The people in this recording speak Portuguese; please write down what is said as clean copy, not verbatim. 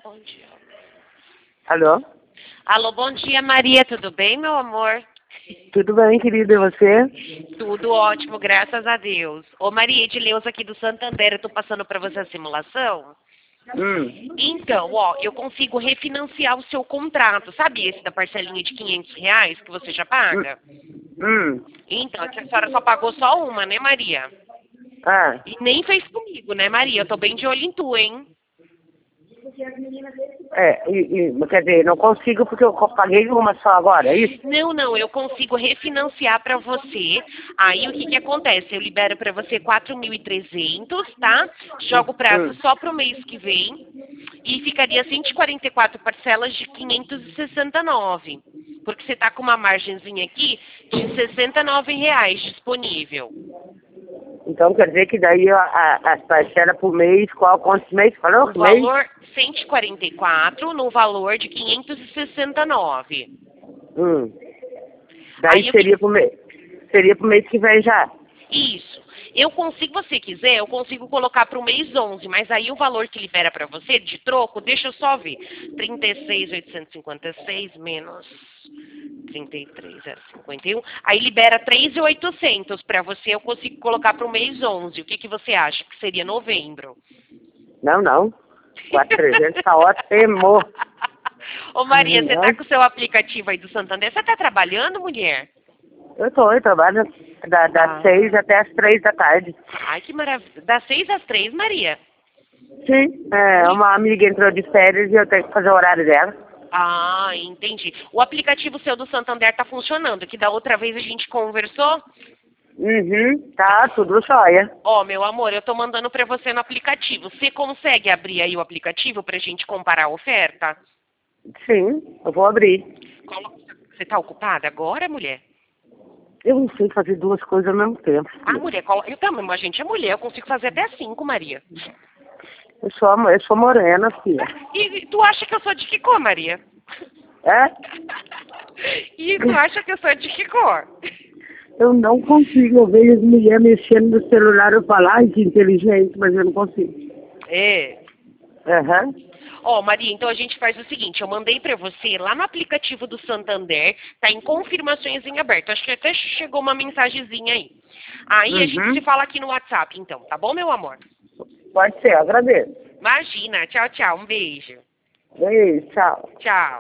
Bom dia. Alô? Alô, bom dia, Maria. Tudo bem, meu amor? Tudo bem, querida, e você? Tudo ótimo, graças a Deus. Ô, Maria, Edileuza aqui do Santander, eu tô passando para você a simulação. Então, ó, eu consigo refinanciar o seu contrato. Sabe esse da parcelinha de R$ 500 que você já paga? Então, é que a senhora só pagou só uma, né, Maria? Ah, E nem fez comigo, né, Maria? Eu tô bem de olho em tu, hein? quer dizer, não consigo porque eu paguei uma só agora, é isso? Não, eu consigo refinanciar para você. Aí o que que acontece? Eu libero para você 4.300, tá? Jogo o prazo só pro mês que vem e ficaria 144 parcelas de 569. Porque você tá com uma margenzinha aqui de R$ 69 disponível. Então quer dizer que daí as parcelas por mês, quantos meses? Falou? O Mês? valor 144 no valor de 569. Daí Aí eu seria pro mês que vem já. Isso. Eu consigo, se você quiser, eu consigo colocar para o mês 11, mas aí o valor que libera para você de troco, deixa eu só ver. 36.856 menos 33.051. Aí libera 3.800 para você, eu consigo colocar para o mês 11. O que que você acha que seria novembro? Não. 4.300 tá ótimo. Ô Maria, você tá Não. com o seu aplicativo aí do Santander? Você tá trabalhando, mulher? Eu trabalho das 6 até as 3 da tarde. Ai, que maravilha. Das 6 às 3, Maria. Sim, uma amiga entrou de férias e eu tenho que fazer o horário dela. Ah, entendi. O aplicativo seu do Santander tá funcionando, que da outra vez a gente conversou. Tá tudo jóia. Ó, meu amor, eu tô mandando pra você no aplicativo. Você consegue abrir aí o aplicativo pra gente comparar a oferta? Sim, eu vou abrir. Você tá ocupada agora, mulher? Eu não sei fazer duas coisas ao mesmo tempo. Ah, mulher, eu também, a gente é mulher, eu consigo fazer até 5, Maria. Eu sou morena, filha. E tu acha que eu sou de que cor, Maria? É? E tu acha que eu sou de que cor? Eu não consigo. Eu vejo as mulheres mexendo no celular, eu falo, ai, que inteligente, mas eu não consigo. É. Aham. Ó, Maria, então a gente faz o seguinte, eu mandei pra você lá no aplicativo do Santander, tá em confirmações em aberto. Acho que até chegou uma mensagenzinha aí. Aí a gente se fala aqui no WhatsApp, então, tá bom, meu amor? Pode ser, eu agradeço. Imagina, tchau, tchau, um beijo. Beijo, tchau. Tchau.